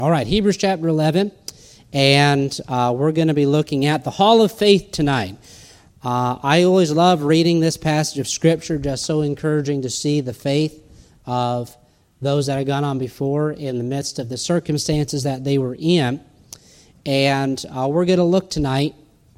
All right, Hebrews chapter 11, and we're going to be looking at the Hall of Faith tonight. I always love reading this passage of Scripture, just so encouraging to see the faith of those that have gone on before in the midst of the circumstances that they were in. And we're going to look tonight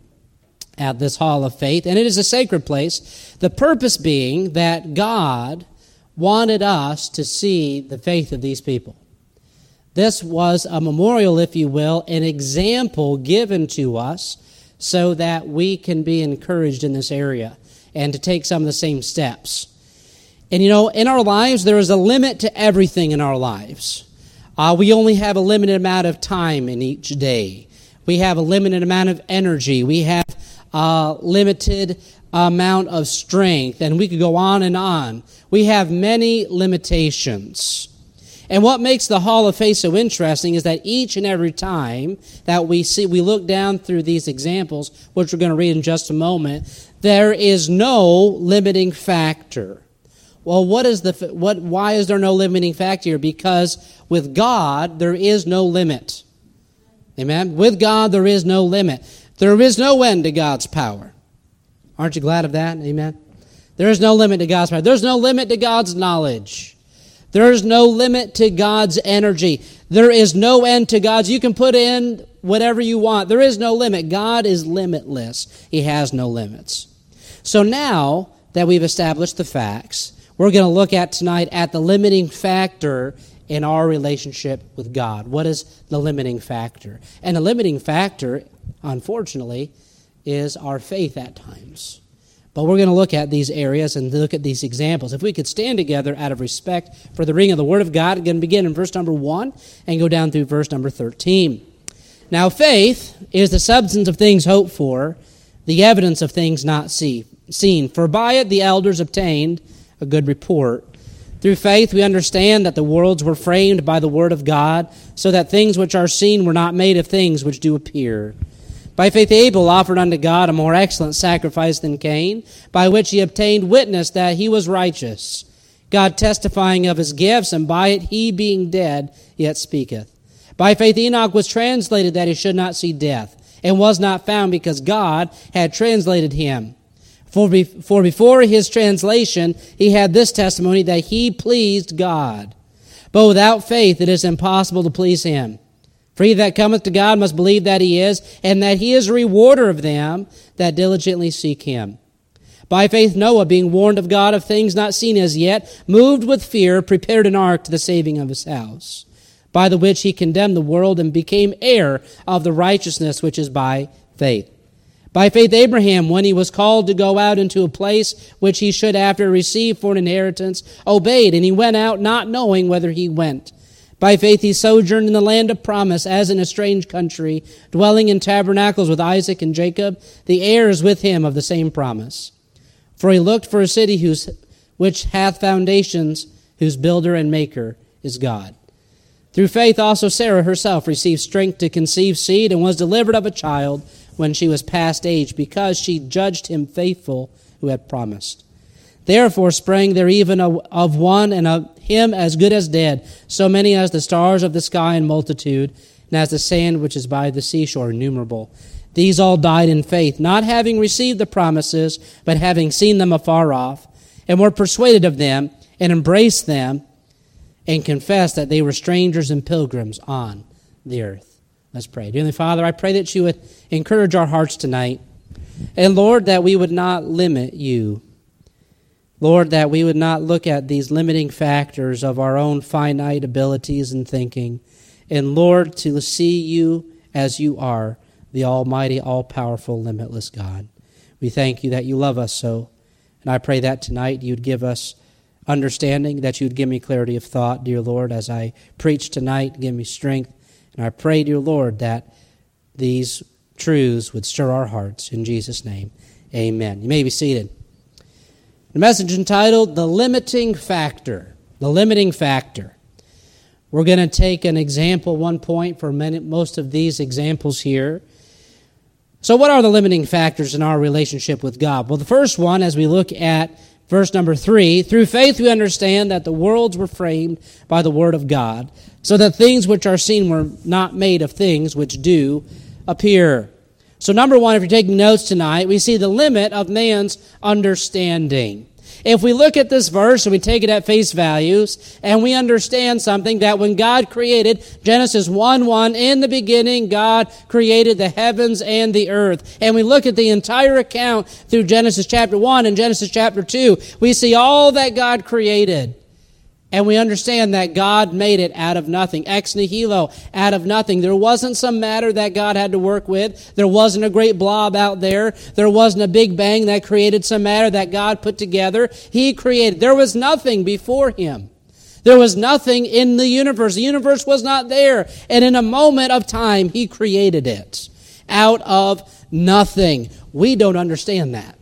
at this Hall of Faith, and it is a sacred place, the purpose being that God wanted us to see the faith of these people. This was a memorial, if you will, an example given to us so that we can be encouraged in this area and to take some of the same steps. And in our lives, there is a limit to everything in our lives. We only have a limited amount of time in each day. We have a limited amount of energy. We have a limited amount of strength, and we could go on and on. We have many limitations. And what makes the Hall of Faith so interesting is that each and every time that we look down through these examples, which we're going to read in just a moment, there is no limiting factor. Well, why is there no limiting factor here? Because with God, there is no limit. Amen? With God, there is no limit. There is no end to God's power. Aren't you glad of that? Amen? There is no limit to God's power. There's no limit to God's knowledge. There is no limit to God's energy. There is no end to God's. You can put in whatever you want. There is no limit. God is limitless. He has no limits. So now that we've established the facts, we're going to look at tonight at the limiting factor in our relationship with God. What is the limiting factor? And the limiting factor, unfortunately, is our faith at times. But we're going to look at these areas and look at these examples. If we could stand together out of respect for the reading of the Word of God, we're going to begin in verse number 1 and go down through verse number 13. Now, faith is the substance of things hoped for, the evidence of things not seen. For by it the elders obtained a good report. Through faith we understand that the worlds were framed by the Word of God, so that things which are seen were not made of things which do appear. By faith Abel offered unto God a more excellent sacrifice than Cain, by which he obtained witness that he was righteous, God testifying of his gifts, and by it he being dead yet speaketh. By faith Enoch was translated that he should not see death, and was not found because God had translated him. For before his translation he had this testimony that he pleased God. But without faith it is impossible to please him. For he that cometh to God must believe that he is, and that he is a rewarder of them that diligently seek him. By faith Noah, being warned of God of things not seen as yet, moved with fear, prepared an ark to the saving of his house, by the which he condemned the world and became heir of the righteousness which is by faith. By faith Abraham, when he was called to go out into a place which he should after receive for an inheritance, obeyed, and he went out not knowing whither he went. By faith he sojourned in the land of promise, as in a strange country, dwelling in tabernacles with Isaac and Jacob, the heirs with him of the same promise. For he looked for a city which hath foundations, whose builder and maker is God. Through faith also Sarah herself received strength to conceive seed, and was delivered of a child when she was past age, because she judged him faithful who had promised. Therefore sprang there even of one, and of him as good as dead, so many as the stars of the sky in multitude, and as the sand which is by the seashore innumerable. These all died in faith, not having received the promises, but having seen them afar off, and were persuaded of them, and embraced them, and confessed that they were strangers and pilgrims on the earth. Let's pray. Dear Heavenly Father, I pray that you would encourage our hearts tonight, and Lord, that we would not limit you. Lord, that we would not look at these limiting factors of our own finite abilities and thinking. And Lord, to see you as you are, the almighty, all-powerful, limitless God. We thank you that you love us so. And I pray that tonight you'd give us understanding, that you'd give me clarity of thought, dear Lord, as I preach tonight. Give me strength. And I pray, dear Lord, that these truths would stir our hearts. In Jesus' name, amen. You may be seated. The message entitled, The Limiting Factor. The Limiting Factor. We're going to take an example, one point for most of these examples here. So what are the limiting factors in our relationship with God? Well, the first one, as we look at verse number 3, through faith we understand that the worlds were framed by the Word of God, so that things which are seen were not made of things which do appear. So number one, if you're taking notes tonight, we see the limit of man's understanding. If we look at this verse and we take it at face values and we understand something, that when God created, Genesis 1:1, in the beginning God created the heavens and the earth. And we look at the entire account through Genesis chapter 1 and Genesis chapter 2. We see all that God created. And we understand that God made it out of nothing. Ex nihilo, out of nothing. There wasn't some matter that God had to work with. There wasn't a great blob out there. There wasn't a big bang that created some matter that God put together. He created. There was nothing before Him. There was nothing in the universe. The universe was not there. And in a moment of time, He created it out of nothing. We don't understand that.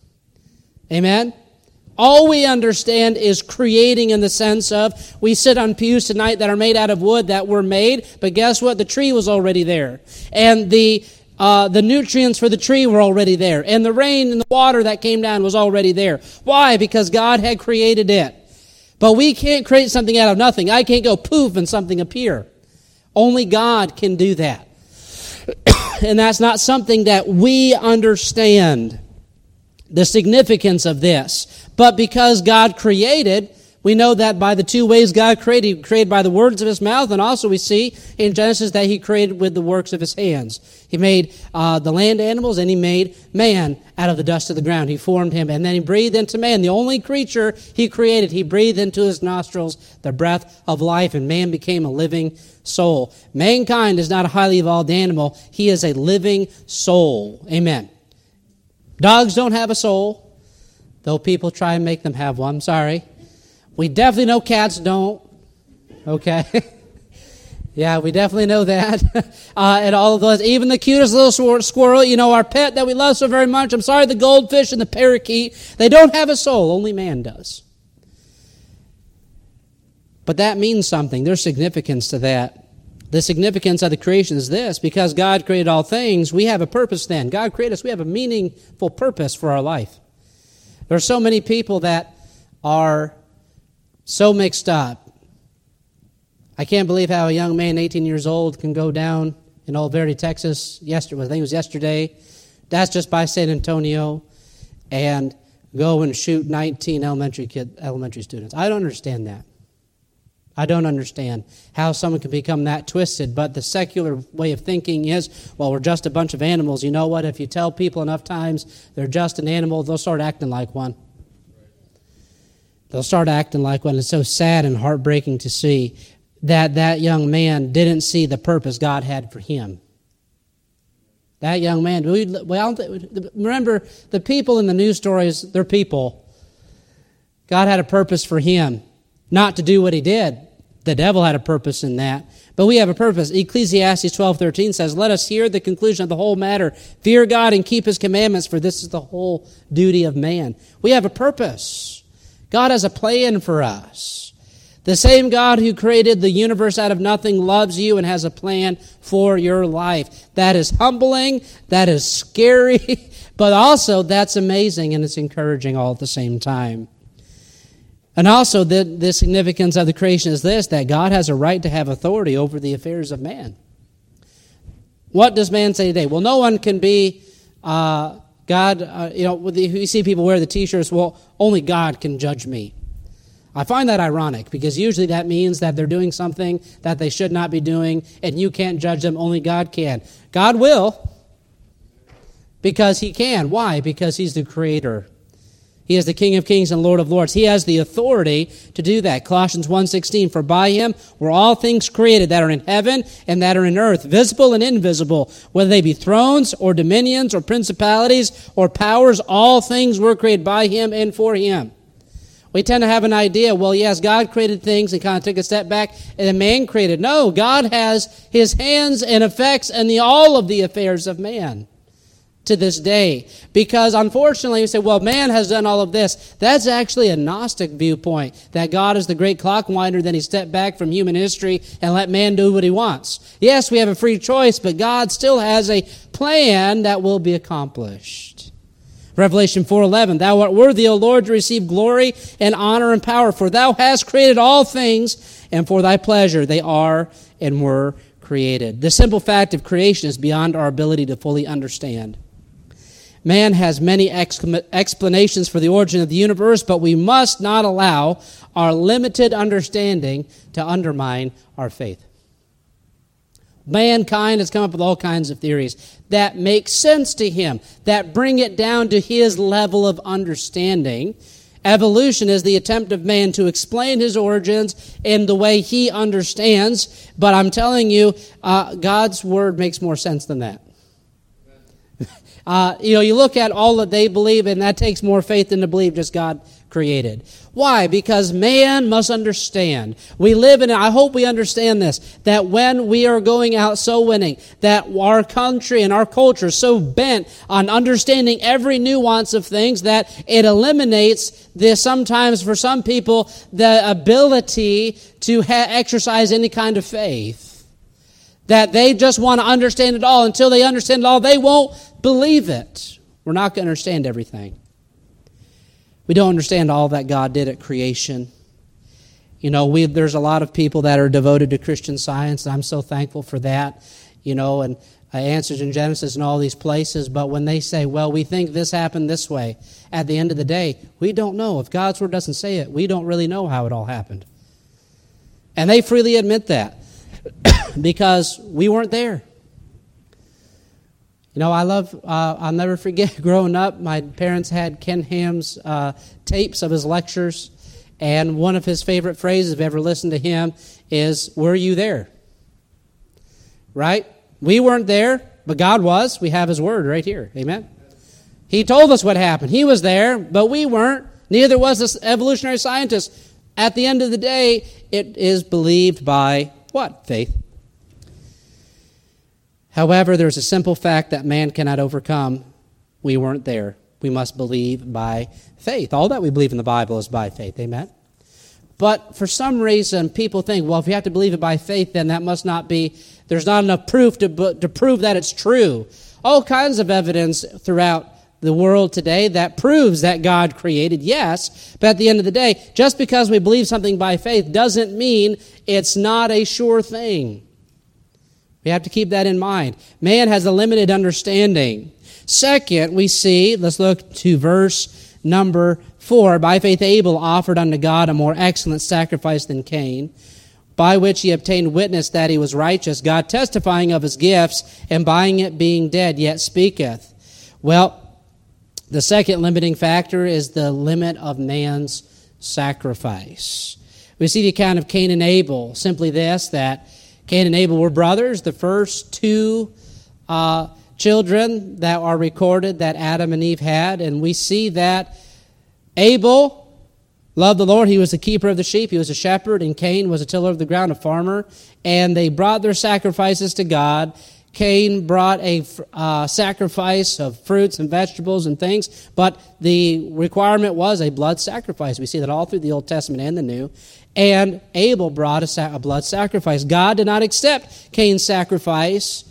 Amen? All we understand is creating in the sense of we sit on pews tonight that are made out of wood that were made, but guess what? The tree was already there. And the nutrients for the tree were already there. And the rain and the water that came down was already there. Why? Because God had created it. But we can't create something out of nothing. I can't go poof and something appear. Only God can do that. And that's not something that we understand, the significance of this. But because God created, we know that by the two ways God created, He created by the words of His mouth, and also we see in Genesis that He created with the works of His hands. He made the land animals, and He made man out of the dust of the ground. He formed him, and then He breathed into man. The only creature He created, He breathed into his nostrils the breath of life, and man became a living soul. Mankind is not a highly evolved animal. He is a living soul. Amen. Dogs don't have a soul, though people try and make them have one. Sorry. We definitely know cats don't. Okay? Yeah, we definitely know that. And all of those, even the cutest little squirrel, our pet that we love so very much. I'm sorry, the goldfish and the parakeet, they don't have a soul. Only man does. But that means something. There's significance to that. The significance of the creation is this: because God created all things, we have a purpose then. God created us, we have a meaningful purpose for our life. There are so many people that are so mixed up. I can't believe how a young man, 18 years old, can go down in Old Verdi, Texas, I think it was yesterday. That's just by San Antonio, and go and shoot 19 elementary students. I don't understand that. I don't understand how someone can become that twisted, but the secular way of thinking is, well, we're just a bunch of animals. You know what? If you tell people enough times they're just an animal, they'll start acting like one. They'll start acting like one. It's so sad and heartbreaking to see that young man didn't see the purpose God had for him. That young man, remember, the people in the news stories, they're people. God had a purpose for him. Not to do what he did. The devil had a purpose in that. But we have a purpose. Ecclesiastes 12:13 says, "Let us hear the conclusion of the whole matter. Fear God and keep His commandments, for this is the whole duty of man." We have a purpose. God has a plan for us. The same God who created the universe out of nothing loves you and has a plan for your life. That is humbling. That is scary. But also that's amazing and it's encouraging all at the same time. And also, the significance of the creation is this, that God has a right to have authority over the affairs of man. What does man say today? Well, no one can be God. You see people wear the T-shirts, well, only God can judge me. I find that ironic, because usually that means that they're doing something that they should not be doing, and you can't judge them, only God can. God will, because He can. Why? Because He's the Creator. He is the King of kings and Lord of lords. He has the authority to do that. Colossians 1:16, "For by Him were all things created that are in heaven and that are in earth, visible and invisible, whether they be thrones or dominions or principalities or powers, all things were created by Him and for Him." We tend to have an idea, well, yes, God created things and kind of took a step back, and then man created. No, God has His hands and effects in all of the affairs of man to this day. Because unfortunately, you say, well, man has done all of this. That's actually a Gnostic viewpoint, that God is the great clock winder, then He stepped back from human history and let man do what he wants. Yes, we have a free choice, but God still has a plan that will be accomplished. Revelation 4:11, "Thou art worthy, O Lord, to receive glory and honor and power, for Thou hast created all things, and for thy pleasure they are and were created. The simple fact of creation is beyond our ability to fully understand. Man has many explanations for the origin of the universe, but we must not allow our limited understanding to undermine our faith. Mankind has come up with all kinds of theories that make sense to him, that bring it down to his level of understanding. Evolution is the attempt of man to explain his origins in the way he understands, but I'm telling you, God's word makes more sense than that. You look at all that they believe, and that takes more faith than to believe just God created. Why? Because man must understand. We live in, I hope we understand this, that when we are going out soul winning, that our country and our culture is so bent on understanding every nuance of things that it eliminates sometimes for some people the ability to exercise any kind of faith. That they just want to understand it all. Until they understand it all, they won't believe it. We're not going to understand everything. We don't understand all that God did at creation. There's a lot of people that are devoted to Christian Science, and I'm so thankful for that. And answers in Genesis and all these places. But when they say, well, we think this happened this way, at the end of the day, we don't know. If God's Word doesn't say it, we don't really know how it all happened. And they freely admit that. Because we weren't there. I'll never forget growing up, my parents had Ken Ham's tapes of his lectures, and one of his favorite phrases, if you ever listened to him, is, were you there? Right? We weren't there, but God was. We have His Word right here. Amen? He told us what happened. He was there, but we weren't. Neither was this evolutionary scientist. At the end of the day, it is believed by what? Faith. However, there's a simple fact that man cannot overcome. We weren't there. We must believe by faith. All that we believe in the Bible is by faith. Amen? But for some reason, people think, well, if you have to believe it by faith, then that must not be, there's not enough proof to prove that it's true. All kinds of evidence throughout the world today that proves that God created, yes, but at the end of the day, just because we believe something by faith doesn't mean it's not a sure thing. We have to keep that in mind. Man has a limited understanding. Second, we see, let's look to verse number 4. By faith Abel offered unto God a more excellent sacrifice than Cain, by which he obtained witness that he was righteous, God testifying of his gifts, and by it being dead yet speaketh. Well, the second limiting factor is the limit of man's sacrifice. We see the account of Cain and Abel, simply this, that Cain and Abel were brothers, the first two children that are recorded that Adam and Eve had. And we see that Abel loved the Lord. He was the keeper of the sheep. He was a shepherd. And Cain was a tiller of the ground, a farmer. And they brought their sacrifices to God. Cain brought a sacrifice of fruits and vegetables and things. But the requirement was a blood sacrifice. We see that all through the Old Testament and the New. And Abel brought a blood sacrifice. God did not accept Cain's sacrifice.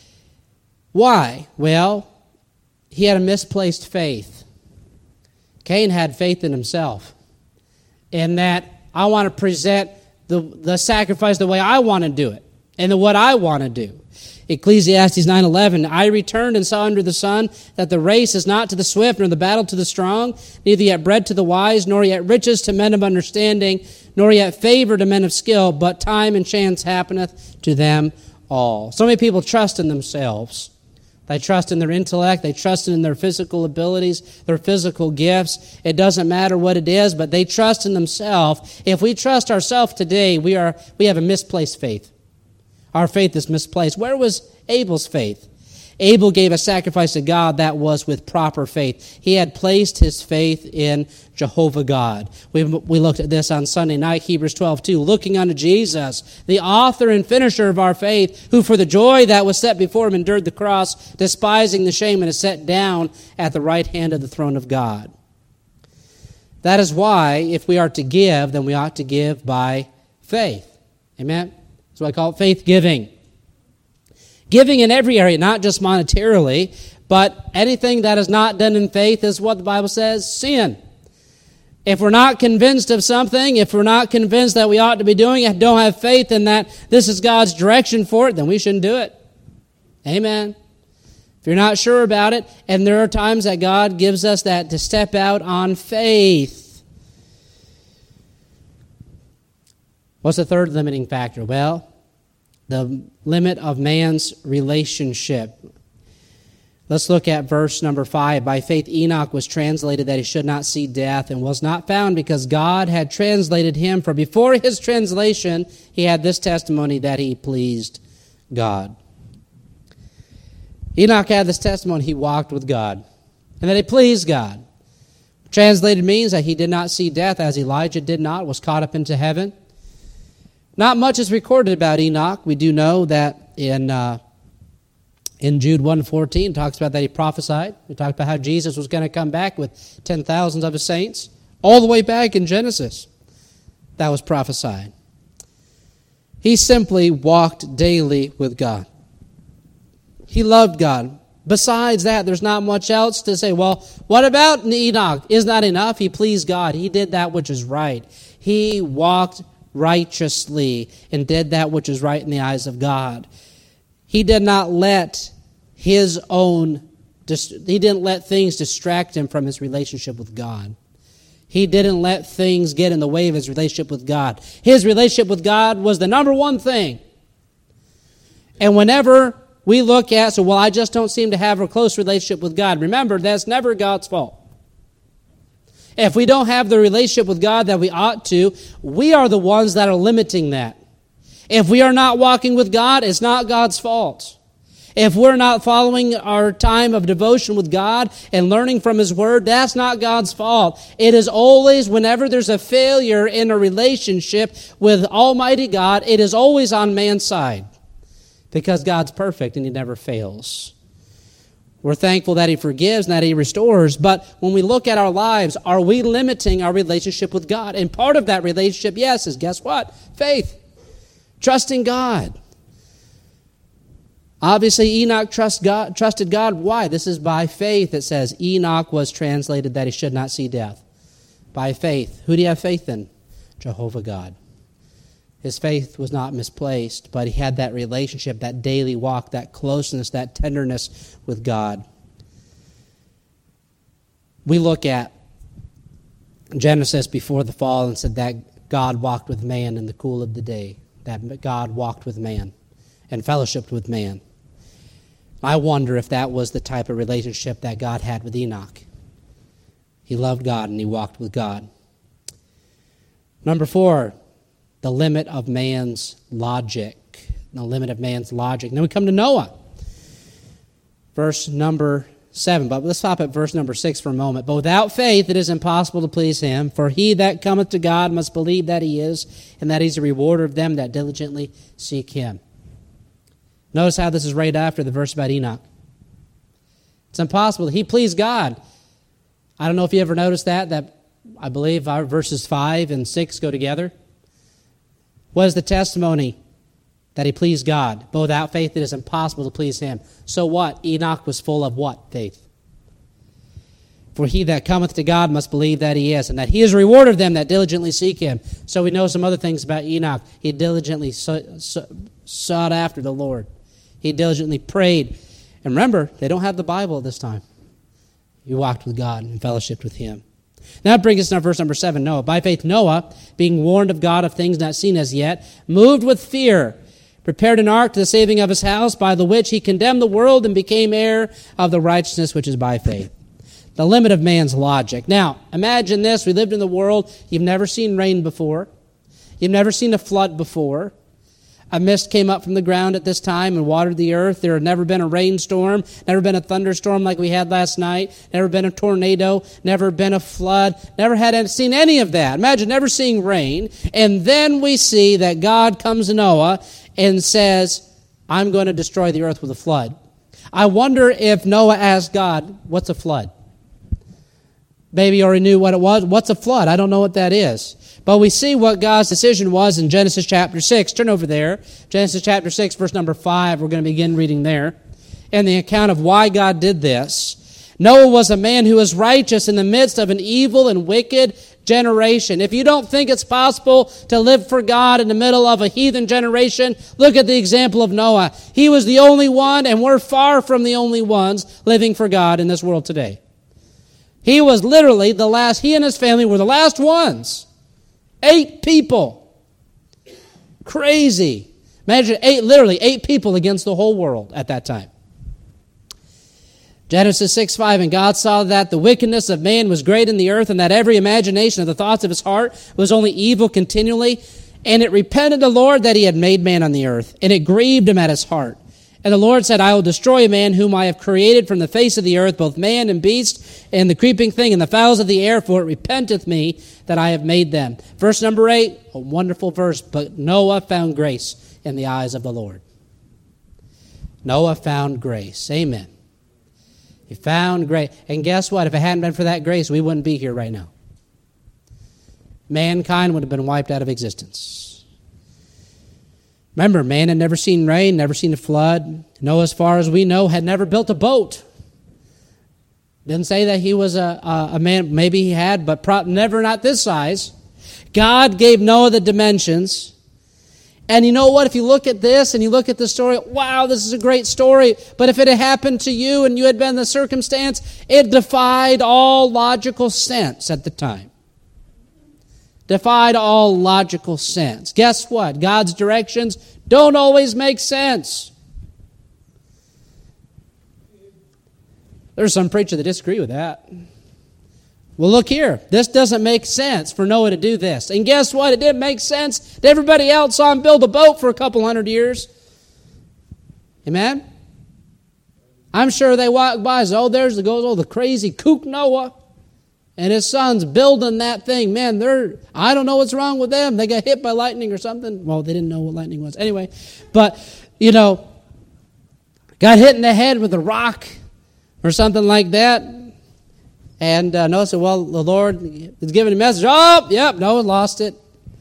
Why? Well, he had a misplaced faith. Cain had faith in himself. In that, I want to present the sacrifice the way I want to do it. And what I want to do. Ecclesiastes 9:11, I returned and saw under the sun that the race is not to the swift, nor the battle to the strong, neither yet bread to the wise, nor yet riches to men of understanding, nor yet favor to men of skill, but time and chance happeneth to them all. So many people trust in themselves. They trust in their intellect. They trust in their physical abilities, their physical gifts. It doesn't matter what it is, but they trust in themselves. If we trust ourselves today, we have a misplaced faith. Our faith is misplaced. Where was Abel's faith? Abel gave a sacrifice to God that was with proper faith. He had placed his faith in Jehovah God. We looked at this on Sunday night, Hebrews 12:2. Looking unto Jesus, the author and finisher of our faith, who for the joy that was set before him endured the cross, despising the shame, and is set down at the right hand of the throne of God. That is why, if we are to give, then we ought to give by faith. Amen? That's why I call it faith giving. Giving in every area, not just monetarily, but anything that is not done in faith is what the Bible says, sin. If we're not convinced of something, if we're not convinced that we ought to be doing it, don't have faith in that this is God's direction for it, then we shouldn't do it. Amen. If you're not sure about it, and there are times that God gives us that to step out on faith. What's the third limiting factor? Well, the limit of man's relationship. Let's look at verse number 5. By faith Enoch was translated that he should not see death, and was not found because God had translated him. For before his translation he had this testimony, that he pleased God. Enoch had this testimony, he walked with God, and that he pleased God. Translated means that he did not see death, as Elijah did not, was caught up into heaven. Not much is recorded about Enoch. We do know that in Jude 1:14, it talks about that he prophesied. We talked about how Jesus was going to come back with 10,000 of his saints. All the way back in Genesis, that was prophesied. He simply walked daily with God. He loved God. Besides that, there's not much else to say. Well, what about Enoch? Is not enough? He pleased God. He did that which is right. He walked righteously and did that which is right in the eyes of God. He did not let he didn't let things distract him from his relationship with God. He didn't let things get in the way of his relationship with God. His relationship with God was the number one thing. And whenever we look at, I just don't seem to have a close relationship with God. Remember, that's never God's fault. If we don't have the relationship with God that we ought to, we are the ones that are limiting that. If we are not walking with God, it's not God's fault. If we're not following our time of devotion with God and learning from His Word, that's not God's fault. It is always, whenever there's a failure in a relationship with Almighty God, it is always on man's side. Because God's perfect and He never fails. We're thankful that He forgives and that He restores. But when we look at our lives, are we limiting our relationship with God? And part of that relationship, yes, is guess what? Faith. Trusting God. Obviously, Enoch trusted God. Why? This is by faith. It says Enoch was translated that he should not see death. By faith. Who do you have faith in? Jehovah God. His faith was not misplaced, but he had that relationship, that daily walk, that closeness, that tenderness with God. We look at Genesis before the fall and said that God walked with man in the cool of the day, that God walked with man and fellowshiped with man. I wonder if that was the type of relationship that God had with Enoch. He loved God and he walked with God. Number 4. The limit of man's logic. The limit of man's logic. Then we come to Noah. Verse number 7. But let's stop at verse number 6 for a moment. But without faith it is impossible to please Him. For he that cometh to God must believe that He is, and that He's a rewarder of them that diligently seek Him. Notice how this is right after the verse about Enoch. It's impossible. He pleased God. I don't know if you ever noticed that I believe our verses 5 and 6 go together. What is the testimony? That he pleased God. But without faith it is impossible to please Him. So what? Enoch was full of what? Faith. For he that cometh to God must believe that He is, and that He is a rewarder of them that diligently seek Him. So we know some other things about Enoch. He diligently sought after the Lord. He diligently prayed. And remember, they don't have the Bible at this time. He walked with God and fellowshiped with Him. Now that brings us to verse number 7, Noah. By faith Noah, being warned of God of things not seen as yet, moved with fear, prepared an ark to the saving of his house, by the which he condemned the world and became heir of the righteousness which is by faith. The limit of man's logic. Now, imagine this. We lived in the world. You've never seen rain before. You've never seen a flood before. A mist came up from the ground at this time and watered the earth. There had never been a rainstorm, never been a thunderstorm like we had last night, never been a tornado, never been a flood, never had seen any of that. Imagine never seeing rain. And then we see that God comes to Noah and says, I'm going to destroy the earth with a flood. I wonder if Noah asked God, what's a flood? Maybe he already knew what it was. What's a flood? I don't know what that is. But we see what God's decision was in Genesis chapter 6. Turn over there. Genesis chapter 6, verse number 5. We're going to begin reading there. And the account of why God did this. Noah was a man who was righteous in the midst of an evil and wicked generation. If you don't think it's possible to live for God in the middle of a heathen generation, look at the example of Noah. He was the only one, and we're far from the only ones living for God in this world today. He was literally the last. He and his family were the last ones. 8 people. Crazy. Imagine literally 8 people against the whole world at that time. Genesis 6:5, and God saw that the wickedness of man was great in the earth, and that every imagination of the thoughts of his heart was only evil continually. And it repented the Lord that he had made man on the earth, and it grieved him at his heart. And the Lord said, I will destroy man whom I have created from the face of the earth, both man and beast, and the creeping thing, and the fowls of the air, for it repenteth me that I have made them. Verse number 8, a wonderful verse, but Noah found grace in the eyes of the Lord. Noah found grace. Amen. He found grace. And guess what? If it hadn't been for that grace, we wouldn't be here right now. Mankind would have been wiped out of existence. Remember, man had never seen rain, never seen a flood. Noah, as far as we know, had never built a boat. Didn't say that he was a man. Maybe he had, but never not this size. God gave Noah the dimensions. And you know what? If you look at this and you look at the story, wow, this is a great story. But if it had happened to you and you had been in the circumstance, it defied all logical sense at the time. Defied all logical sense. Guess what? God's directions don't always make sense. There's some preacher that disagree with that. Well, look here. This doesn't make sense for Noah to do this. And guess what? It didn't make sense to everybody else saw him build a boat for a couple hundred years. Amen? I'm sure they walk by and say, oh, there's the crazy kook Noah and his sons building that thing. Man, I don't know what's wrong with them. They got hit by lightning or something. Well, they didn't know what lightning was. Anyway, but, got hit in the head with a rock or something like that. And Noah said, well, the Lord is giving a message. Oh, yep, Noah lost it.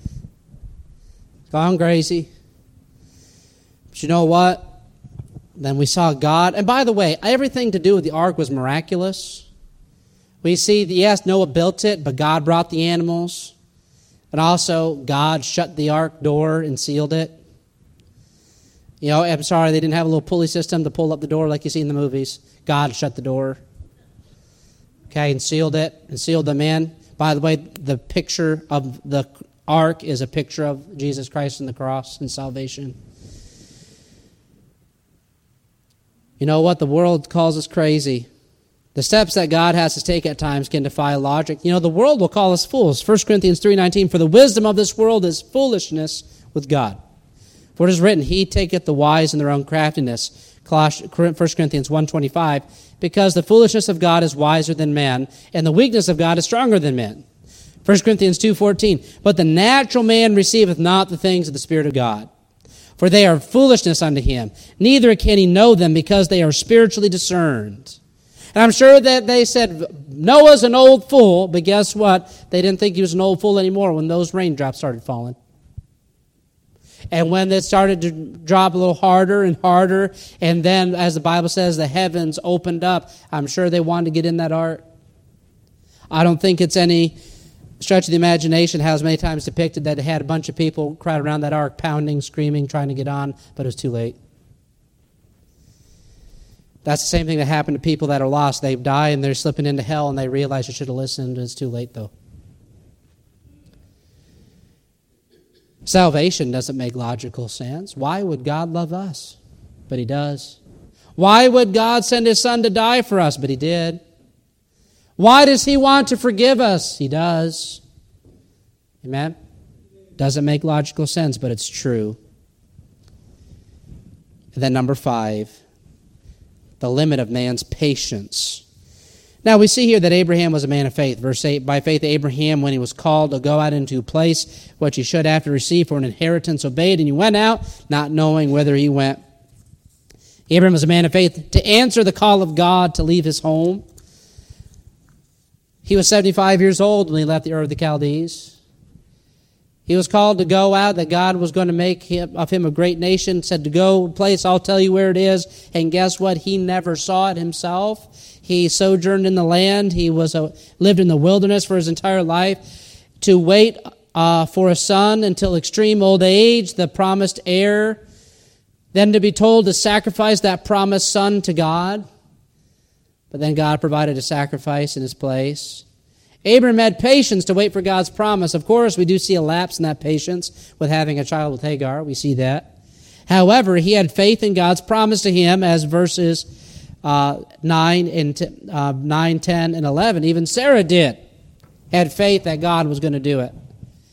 Gone crazy. But you know what? Then we saw God. And by the way, everything to do with the ark was miraculous. We see, yes, Noah built it, but God brought the animals. And also, God shut the ark door and sealed it. I'm sorry, they didn't have a little pulley system to pull up the door like you see in the movies. God shut the door. Okay, and sealed it, and sealed them in. By the way, the picture of the ark is a picture of Jesus Christ and the cross and salvation. You know what? The world calls us crazy. The steps that God has to take at times can defy logic. The world will call us fools. 1 Corinthians 3:19, for the wisdom of this world is foolishness with God. For it is written, he taketh the wise in their own craftiness. 1 Corinthians 1:25, because the foolishness of God is wiser than man, and the weakness of God is stronger than men. 1 Corinthians 2:14, but the natural man receiveth not the things of the Spirit of God, for they are foolishness unto him. Neither can he know them, because they are spiritually discerned. And I'm sure that they said, Noah's an old fool, but guess what? They didn't think he was an old fool anymore when those raindrops started falling. And when it started to drop a little harder and harder, and then, as the Bible says, the heavens opened up, I'm sure they wanted to get in that ark. I don't think it's any stretch of the imagination how many times depicted that it had a bunch of people crowd around that ark, pounding, screaming, trying to get on, but it was too late. That's the same thing that happened to people that are lost. They die and they're slipping into hell, and they realize they should have listened, and it's too late, though. Salvation doesn't make logical sense. Why would God love us? But he does. Why would God send his son to die for us? But he did. Why does he want to forgive us? He does. Amen? Doesn't make logical sense, but it's true. And then number 5, the limit of man's patience. Now, we see here that Abraham was a man of faith. Verse 8, by faith Abraham, when he was called to go out into a place which he should after receive for an inheritance, obeyed, and he went out, not knowing whither he went. Abraham was a man of faith to answer the call of God to leave his home. He was 75 years old when he left the Ur of the Chaldees. He was called to go out, that God was going to make of him a great nation, said to go a place, I'll tell you where it is. And guess what? He never saw it himself. He sojourned in the land. He lived in the wilderness for his entire life. to wait for a son until extreme old age, the promised heir, then to be told to sacrifice that promised son to God. But then God provided a sacrifice in his place. Abraham had patience to wait for God's promise. Of course, we do see a lapse in that patience with having a child with Hagar. We see that. However, he had faith in God's promise to him, as verses 9, 10, and 11. Even Sarah did. Had faith that God was going to do it.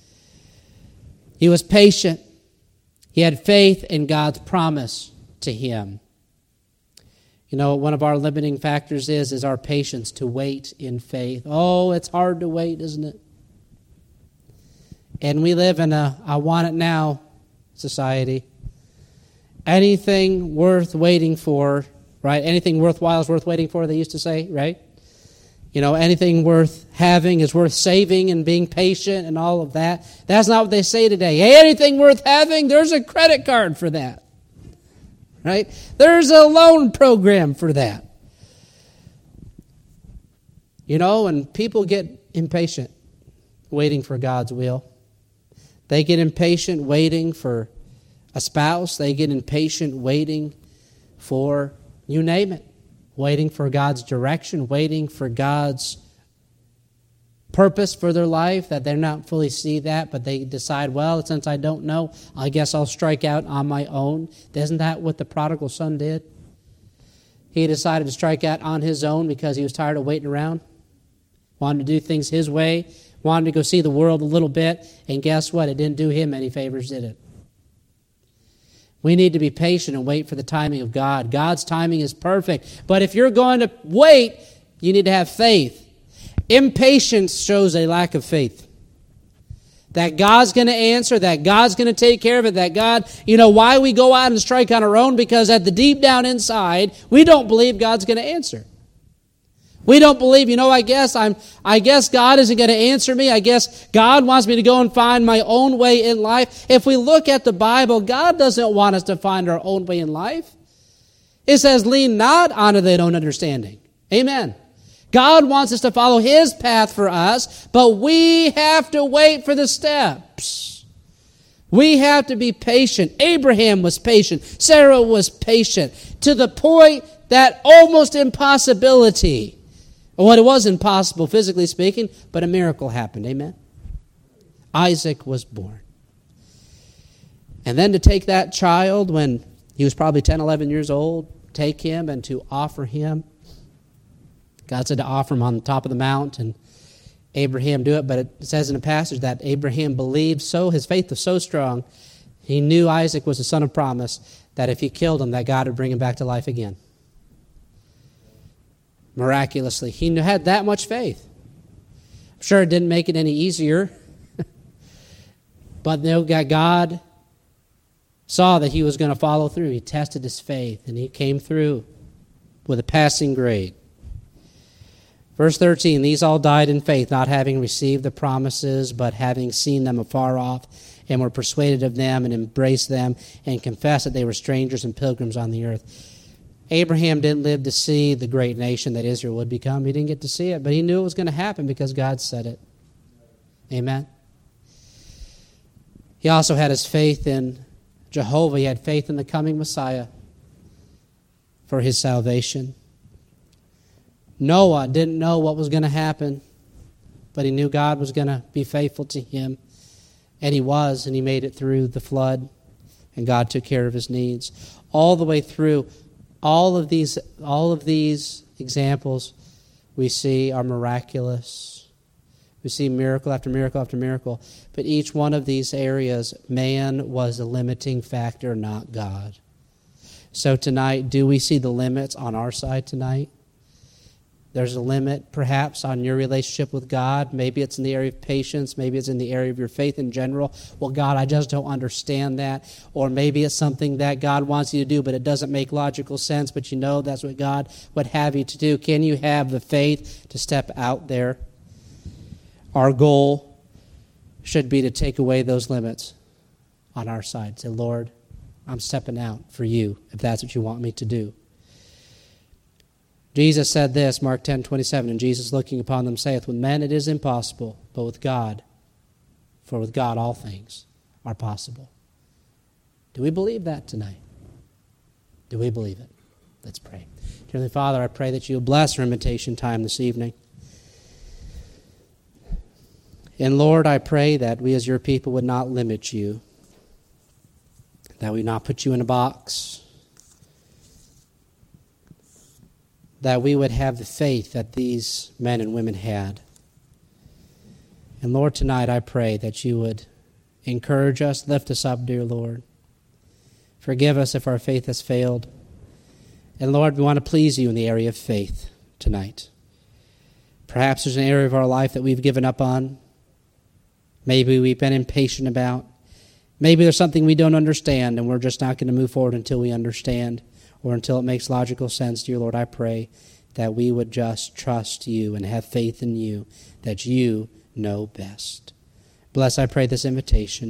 He was patient. He had faith in God's promise to him. You know, one of our limiting factors is our patience to wait in faith. Oh, it's hard to wait, isn't it? And we live in a I want it now society. Anything worth waiting for, right? Anything worthwhile is worth waiting for, they used to say, right? You know, anything worth having is worth saving and being patient and all of that. That's not what they say today. Hey, anything worth having, there's a credit card for that. Right? There's a loan program for that. You know, and people get impatient waiting for God's will. They get impatient waiting for a spouse. They get impatient waiting for, you name it, waiting for God's direction, waiting for God's purpose for their life, that they're not fully see that, but they decide, well, since I don't know, I guess I'll strike out on my own. Isn't that what the prodigal son did? He decided to strike out on his own because he was tired of waiting around, wanted to do things his way, wanted to go see the world a little bit, and guess what? It didn't do him any favors, did it? We need to be patient and wait for the timing of God. God's timing is perfect. But if you're going to wait, you need to have faith. Impatience shows a lack of faith. That God's going to answer, that God's going to take care of it, that God, you know, why we go out and strike on our own? Because at the deep down inside, we don't believe God's going to answer. We don't believe, you know, I guess God isn't going to answer me. I guess God wants me to go and find my own way in life. If we look at the Bible, God doesn't want us to find our own way in life. It says, lean not onto thine own understanding. Amen. God wants us to follow his path for us, but we have to wait for the steps. We have to be patient. Abraham was patient. Sarah was patient to the point that almost impossibility. Well, it was impossible physically speaking, but a miracle happened. Amen. Isaac was born. And then to take that child when he was probably 10, 11 years old, take him and to offer him. God said to offer him on the top of the mount, and Abraham do it. But it says in a passage that Abraham believed so, his faith was so strong, he knew Isaac was the son of promise, that if he killed him, that God would bring him back to life again. Miraculously. He had that much faith. I'm sure it didn't make it any easier. But God saw that he was going to follow through. He tested his faith, and he came through with a passing grade. Verse 13, these all died in faith, not having received the promises, but having seen them afar off, and were persuaded of them, and embraced them, and confessed that they were strangers and pilgrims on the earth. Abraham didn't live to see the great nation that Israel would become. He didn't get to see it, but he knew it was going to happen because God said it. Amen. He also had his faith in Jehovah. He had faith in the coming Messiah for his salvation. Noah didn't know what was going to happen, but he knew God was going to be faithful to him. And he was, and he made it through the flood, and God took care of his needs. All the way through, all of these examples we see are miraculous. We see miracle after miracle after miracle. But each one of these areas, man was a limiting factor, not God. So tonight, do we see the limits on our side tonight? There's a limit, perhaps, on your relationship with God. Maybe it's in the area of patience. Maybe it's in the area of your faith in general. Well, God, I just don't understand that. Or maybe it's something that God wants you to do, but it doesn't make logical sense, but you know that's what God would have you to do. Can you have the faith to step out there? Our goal should be to take away those limits on our side. Say, Lord, I'm stepping out for you, if that's what you want me to do. Jesus said this, Mark 10:27, and Jesus looking upon them saith, with men it is impossible, but with God For with God all things are possible. Do we believe that tonight? Do we believe it? Let's pray. Heavenly Father, I pray that you'll bless our invitation time this evening. And Lord, I pray that we as your people would not limit you, that we not put you in a box, that we would have the faith that these men and women had. And Lord, tonight I pray that you would encourage us, lift us up, dear Lord. Forgive us if our faith has failed. And Lord, we want to please you in the area of faith tonight. Perhaps there's an area of our life that we've given up on. Maybe we've been impatient about. Maybe there's something we don't understand and we're just not going to move forward until we understand or until it makes logical sense. Dear Lord, I pray that we would just trust you and have faith in you, that you know best. Bless, I pray, this invitation.